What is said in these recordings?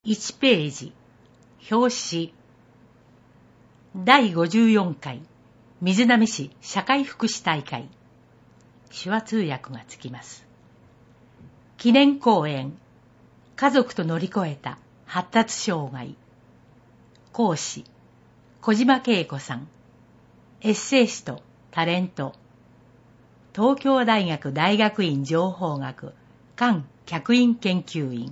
1ページ、表紙。第54回、瑞浪市社会福祉大会。手話通訳がつきます。記念講演、家族と乗り越えた発達障害。講師、小島恵子さん。エッセイスト、タレント。東京大学大学院情報学兼客員研究員。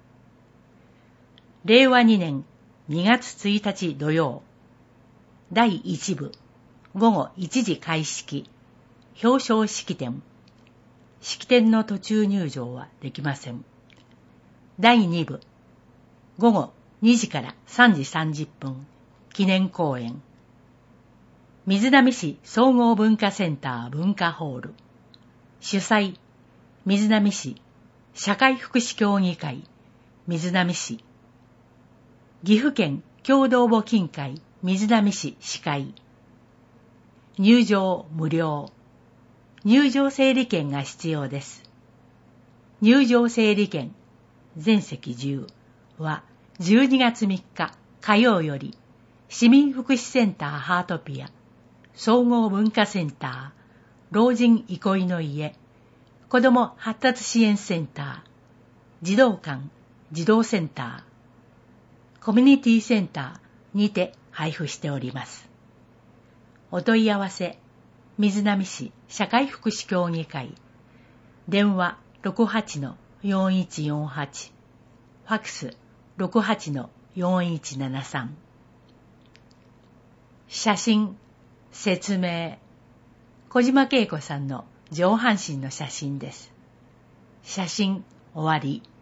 令和2年2月1日土曜。第1部、午後1時開式。表彰式典。式典の途中入場はできません。第2部、午後2時から3時30分。記念講演。瑞浪市総合文化センター文化ホール。主催、瑞浪市社会福祉協議会、瑞浪市。岐阜県共同募金会、瑞浪市司会。入場無料。入場整理券が必要です。入場整理券、全席10は12月3日火曜より、市民福祉センターハートピア、総合文化センター、老人憩いの家、子ども発達支援センター、児童館、児童センター、コミュニティセンターにて配布しております。お問い合わせ、瑞浪市社会福祉協議会、電話 68-4148、ファクス 68-4173。写真、説明。小島恵子さんの上半身の写真です。写真終わり。